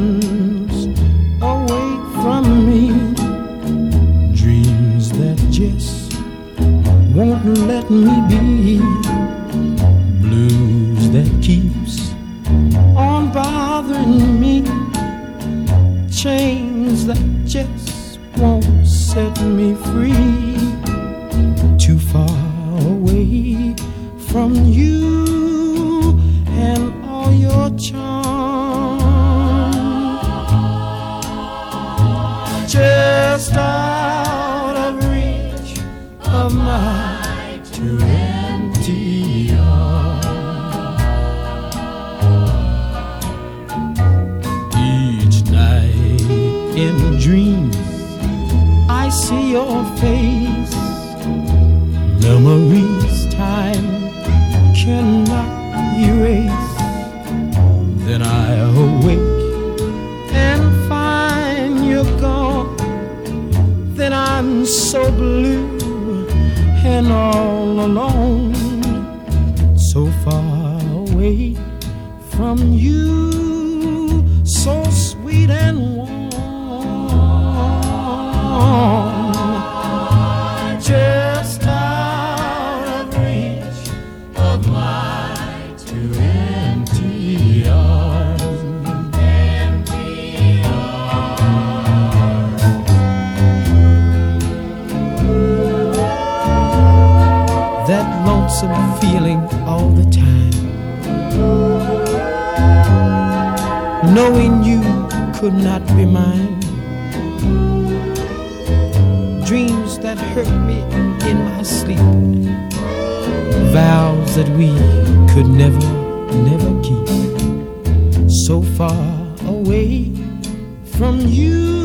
miles away from me. Dreams that just won't let me be. Blues that keeps on bothering me. Chains that just won't set me free. Too far away from you and all your charms. Just out of reach of my too empty arms. Each night in dreams I see your face. Memories time cannot erase. Then I awake and find you're gone. Then I'm so blue and all alone, so far away from you, so sweet and warm. Just out of reach of my too empty arms. Empty arms. That lonesome feeling all the time, knowing you could not be mine. Dreams that hurt me in my sleep. Vows that we could never, never keep. So far away from you.